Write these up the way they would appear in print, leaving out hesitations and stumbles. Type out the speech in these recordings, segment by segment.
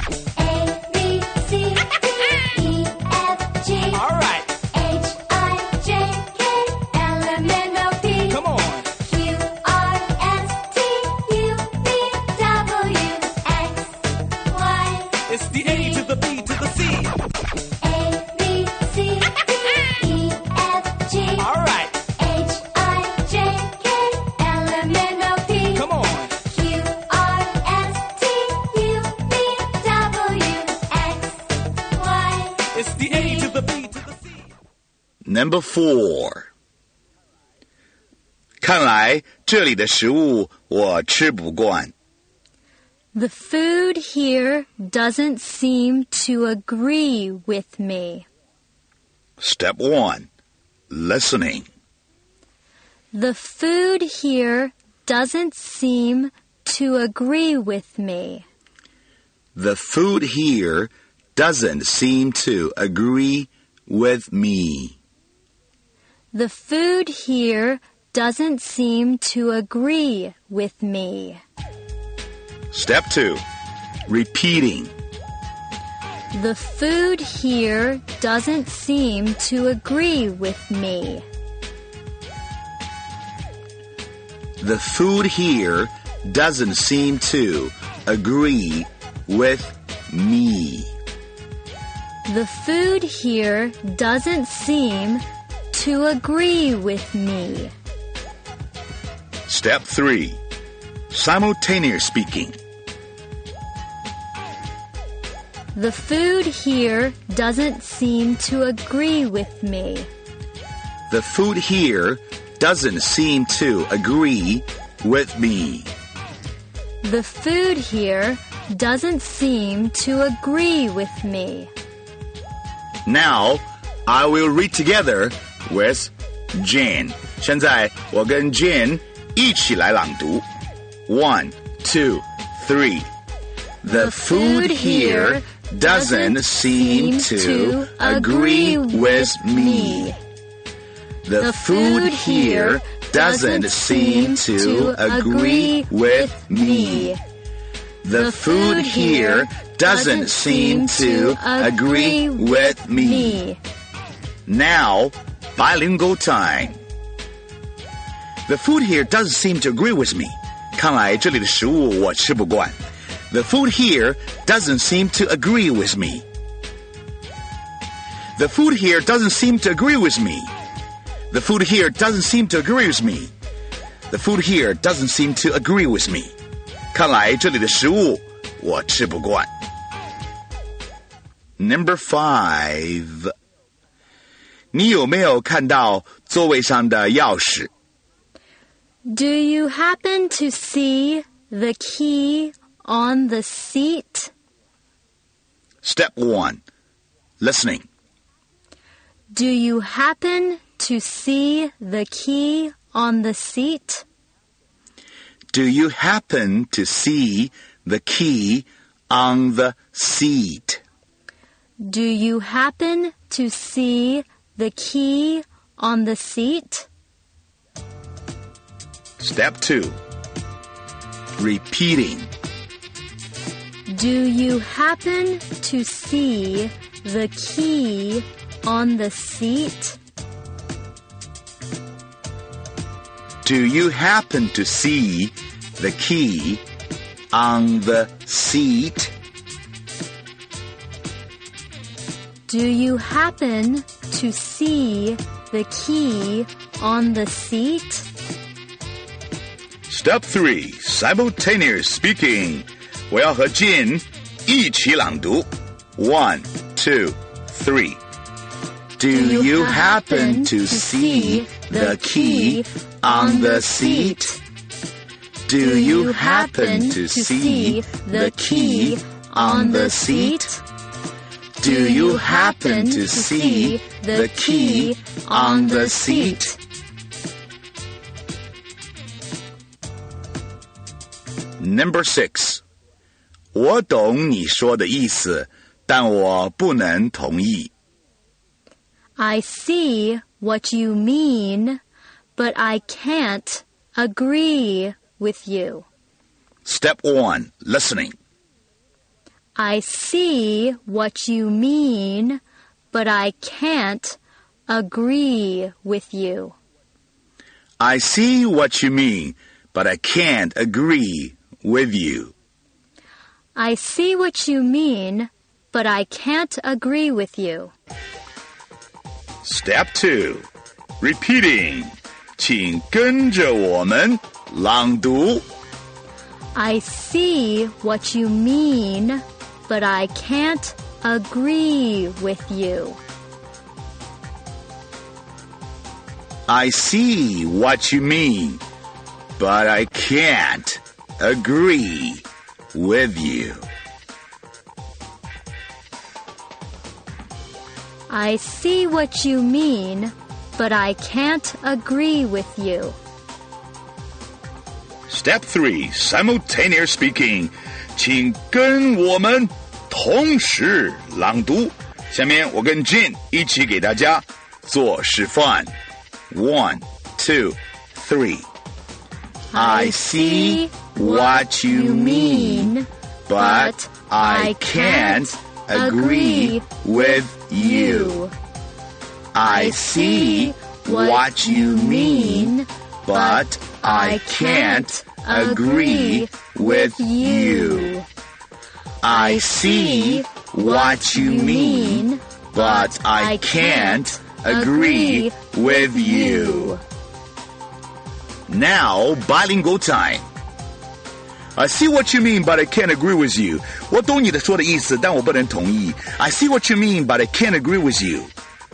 A, B, C, D, E, F, G. All right. H, I, J, K, L, M, N, O, P. Come on. Q, R, S, T, U, V, W, X, Y. It's the A to the B to the C. A, B, C, D, E, F, G. All right. H, I, J, K, L, M, N, O, P. Come on. Q, R, S, T, U, V, W, X, Y. It's the A to the B to the C. Number 4. 看来这里的食物我吃不惯。 The food here doesn't seem to agree with me. Step 1. Listening. The food here doesn't seem to agree with me. The food here doesn't seem to agree with me. The food here doesn't seem to agree with me. Step 2. Repeating. The food here doesn't seem to agree with me. The food here doesn't seem to agree with me. The food here doesn't seem to agree with me. Step 3. Simultaneous speaking. The food here doesn't seem to agree with me. The food here doesn't seem to agree with me. The food here doesn't seem to agree with me. Now, I will read together with Jane. 现在我跟 Jane 一起来朗读。1, 2, 3. The food here doesn't seem to agree with me. The food here doesn't seem to agree with me. The food here doesn't seem to agree with me. Now, bilingual time. The food here doesn't seem to agree with me. 看来这里的食物我吃不惯。The food here doesn't seem to agree with me. The food here doesn't seem to agree with me. The food here doesn't seem to agree with me. The food here doesn't seem to agree with me. 看来这里的食物我吃不惯。Number 5. 你有没有看到座位上的钥匙？ Do you happen to see the key on the seat? Step 1. Listening. Do you happen to see the key on the seat? Do you happen to see the key on the seat? Do you happen to see the key on the seat? Step 2. Repeating. Do you happen to see the key on the seat? Do you happen to see the key on the seat? Do you happen to see the key on the seat? Step 3. Simultaneous speaking. 我要和 Jin 一起朗读。1, 2, 3. Do you happen to see the key on the seat? Do you happen to see the key on the seat? Do you happen to see the key on the seat? Number 6. 我懂你说的意思，但我不能同意。 I see what you mean, but I can't agree with you. Step 1. Listening. I see what you mean, but I can't agree with you. I see what you mean, but I can't agree with you. I see what you mean, but I can't agree with you. Step 2. Repeating. 请跟着我们朗读。 I see what you mean, but I can't agree with you. I see what you mean, but I can't agree with you. I see what you mean, but I can't agree with you. Step 3. Simultaneous speaking. 请跟我们同时朗读。下面我跟 Jin 一起给大家做示范。1, 2, 3. I see what you mean, but I can't agree with you. I see what you mean, but I can't agree with you. I see what you mean, but I can't agree with you. Now, bilingual time. I see what you mean, but I can't agree with you. 我懂你的说的意思，但我不能同意。I see what you mean, but I can't agree with you.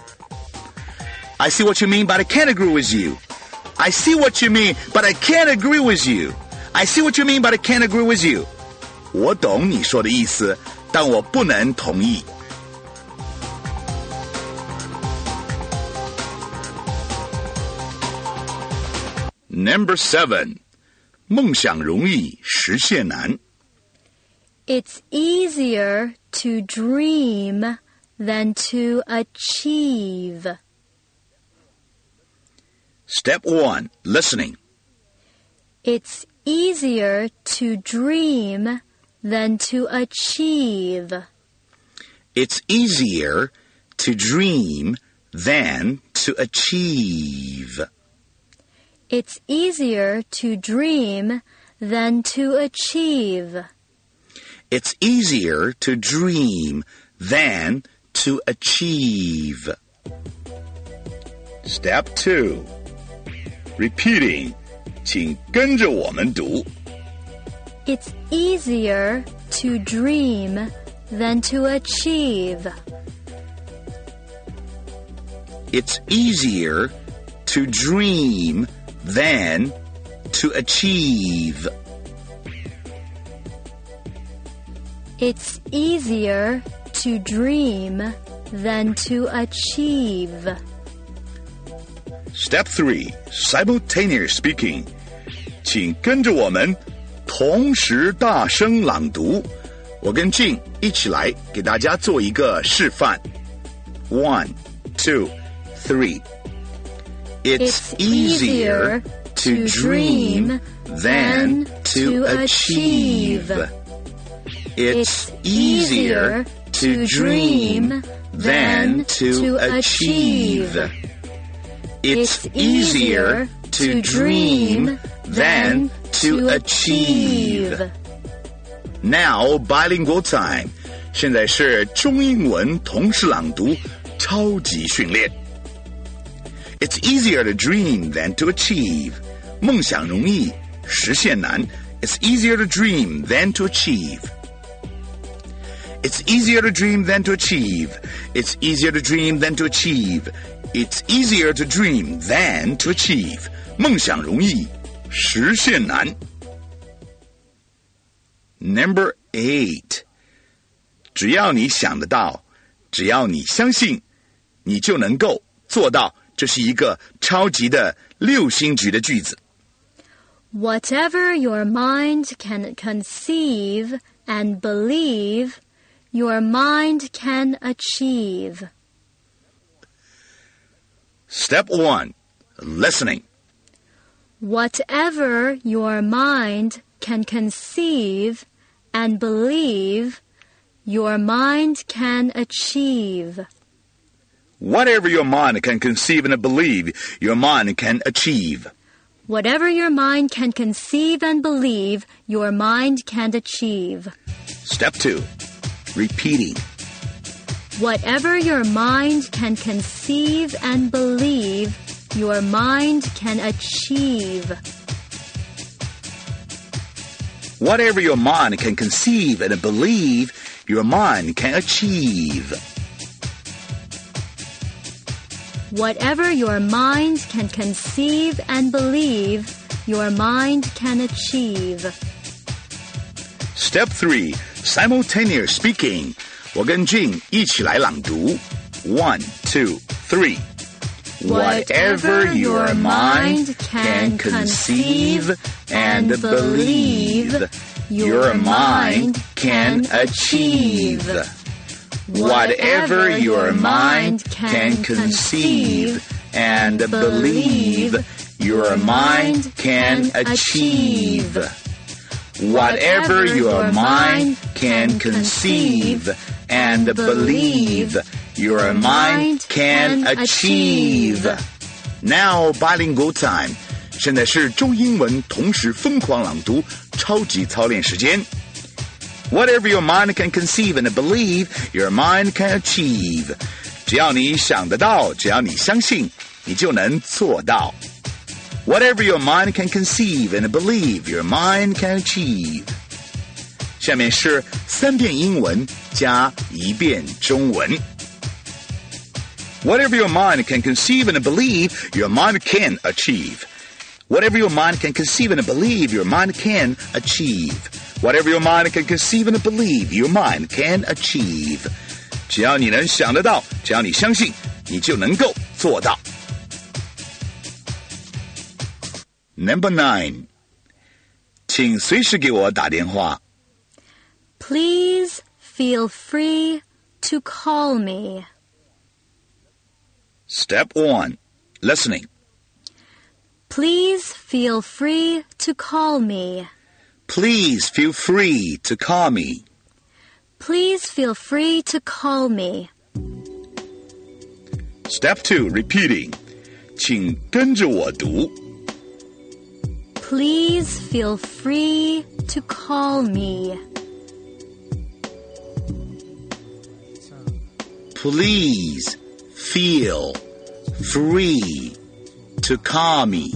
I see what you mean, but I can't agree with you. I see what you mean, but I can't agree with you. I see what you mean, but I can't agree with you. 我懂你说的意思，但我不能同意。Number 7. 梦想容易，实现难。 It's easier to dream than to achieve. Step 1. Listening. It's easier to dream than to achieve. It's easier to dream than to achieve. It's easier to dream than to achieve. It's easier to dream than to achieve. Step 2. Repeating. 请跟着我们读。 It's easier to dream than to achieve. It's easier to dream than to achieve. It's easier to dream than to achieve. Step 3. Simultaneous speaking. 请跟着我们同时大声朗读。我跟Jin一起来给大家做一个示范。1, 2, 3. It's easier to dream than to achieve. It's easier to dream than to achieve. It's easier to dream than to achieve. Now, bilingual time. 现在是中英文同时朗读超级训练。It's easier to dream than to achieve. 梦想容易，实现难。It's easier to dream than to achieve. It's easier to dream than to achieve. It's easier to dream than to achieve. It's easier to dream than to achieve. 梦想容易，实现难。Number 8. 只要你想得到，只要你相信，你就能够做到。这是一个超级的6星级的句子。 Whatever your mind can conceive and believe, your mind can achieve. Step 1. Listening. Whatever your mind can conceive and believe, your mind can achieve. Whatever your mind can conceive and believe, your mind can achieve. Whatever your mind can conceive and believe, your mind can achieve. Step 2. Repeating. Whatever your mind can conceive and believe, your mind can achieve. Whatever your mind can conceive and believe, your mind can achieve. Whatever your mind can conceive and believe, your mind can achieve. Step 3. Simultaneous speaking. 我跟 Jin 一起来朗读。1, 2, 3. Whatever your mind can conceive and believe, your mind can achieve. Whatever your mind can conceive and believe, your mind can achieve. Whatever your mind can conceive and believe, your mind can achieve. Now bilingual time. 现在是中英文同时疯狂朗读超级操练时间。Whatever your mind can conceive and believe, your mind can achieve. 只要你想得到，只要你相信，你就能做到。Whatever your mind can conceive and believe, your mind can achieve. 下面是3遍英文加1遍中文。Whatever your mind can conceive and believe, your mind can achieve. Whatever your mind can conceive and believe, your mind can achieve. Whatever your mind can conceive and believe, your mind can achieve. 只要你能想得到，只要你相信，你就能够做到。Number 9. 请随时给我打电话。 Please feel free to call me. Step 1. Listening. Please feel free to call me. Please feel free to call me. Please feel free to call me. Step 2. Repeating. 请跟着我读。 Please feel free to call me. Please feel free to call me.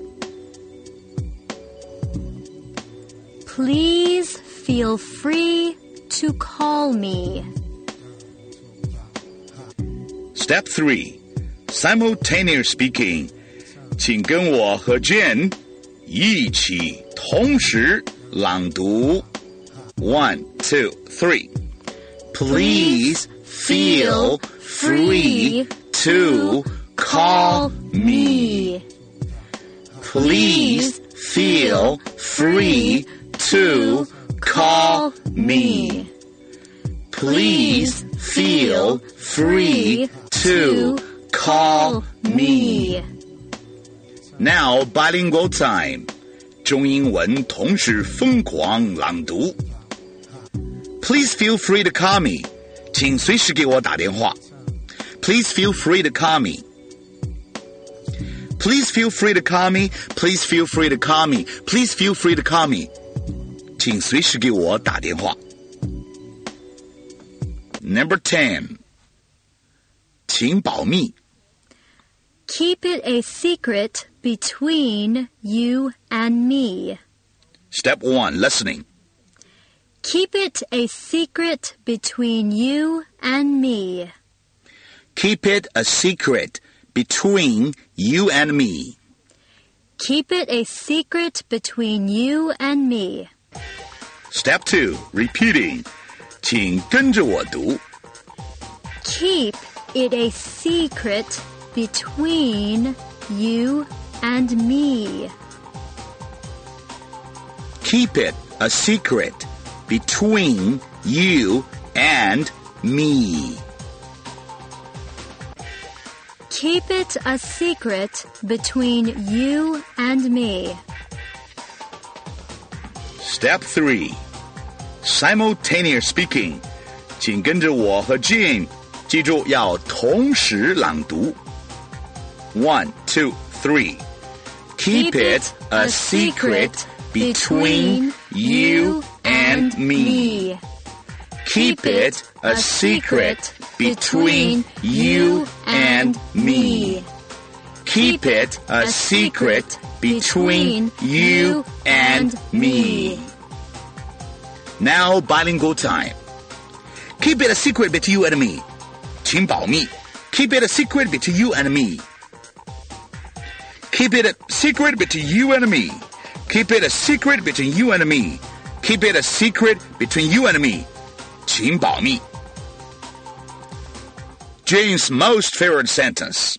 Please feel free to call me. Step 3. Simultaneous speaking. 请跟我和 Jen 一起同时朗读。1, 2, 3. Please feel free to call me. Please feel free to call me. Please feel free to call me. Now bilingual time. 中英文同时疯狂朗读。Please feel free to call me. 请随时给我打电话。Please feel free to call me. Please feel free to call me. Please feel free to call me. Please feel free to call me. 请随时给我打电话。Number 10. 请保密。 Keep it a secret between you and me. Step 1. Listening. Keep it a secret between you and me. Keep it a secret between you and me. Keep it a secret between you and me. Step 2. Repeating. 请跟着我读。 Keep it a secret between you and me. Keep it a secret between you and me. Keep it a secret between you and me. Step 3. Simultaneous speaking. 请跟着我和 Jean， 记住要同时朗读。1, 2, 3. Keep it a secret between you and me. Keep it a secret between you and me. Keep it a secret between you and me. Now bilingual time. Keep it a secret between you and me. 请保密. Keep it a secret between you and me. Keep it a secret between you and me. Keep it a secret between you and me. Keep it a secret between you and me. 请保密. Jane's most favorite sentence.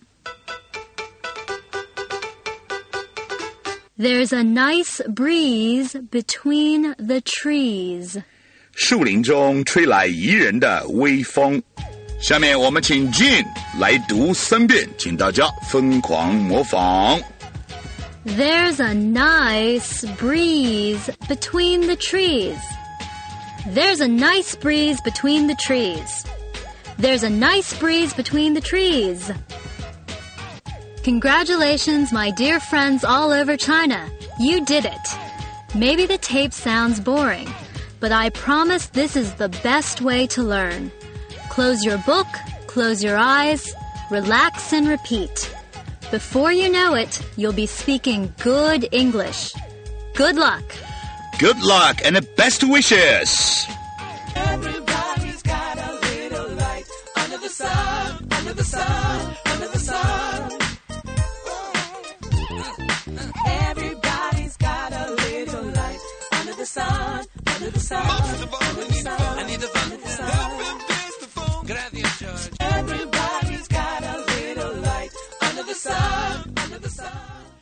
There's a nice breeze between the trees. 树林中吹来宜人的微风。下面我们请 Jean 来读3遍，请大家疯狂模仿。 There's a nice breeze between the trees. There's a nice breeze between the trees. There's a nice breeze between the trees. Congratulations, my dear friends all over China. You did it. Maybe the tape sounds boring, but I promise this is the best way to learn. Close your book, close your eyes, relax and repeat. Before you know it, you'll be speaking good English. Good luck. Good luck and best wishes. Everybody's got a little light under the sun, under the sun, under the sun. Everybody's got a little light under the sun, under the sun. Most of all, I need the fun. Gracias, George. Everybody's got a little light under the sun, under the sun.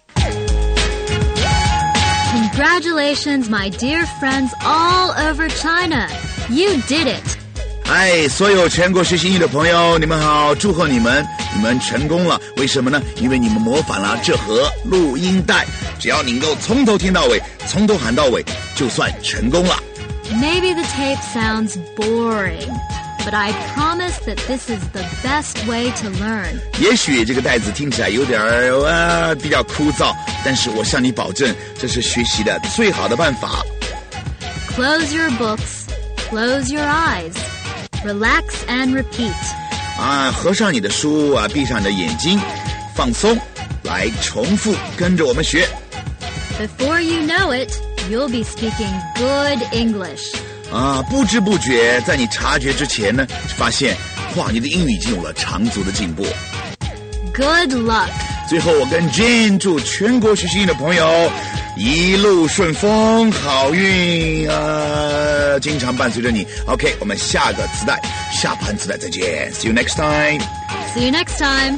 Congratulations, my dear friends all over China. You did it. 嗨，所有全国学习英语的朋友，你们好，祝贺你们，你们成功了。为什么呢？因为你们模仿了这盒录音带，只要能够从头听到尾，从头喊到尾，就算成功了。 Maybe the tape sounds boring, but I promise that this is the best way to learn. 也许这个带子听起来有点比较枯燥，但是我向你保证，这是学习的最好的办法。 Close your books, close your eyes, relax and repeat. 合上你的书闭上你的眼睛，放松，来重复跟着我们学。 Before you know it, you'll be speaking good English. 不知不觉，在你察觉之前呢，发现哇，你的英语已经有了长足的进步。 Good luck. 最后，我跟 Jane 祝全国学习英语的朋友一路顺风，好运经常伴随着你。OK， 我们下盘磁带再见 ，See you next time. See you next time.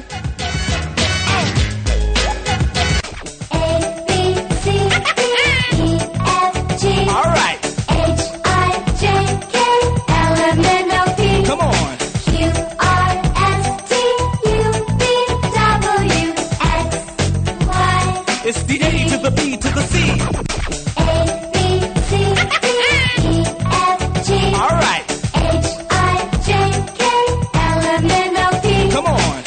All right. Come on. It's the A to the B to the C. All right. Come on.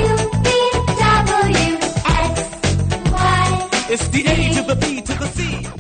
It's the A to the B to the C.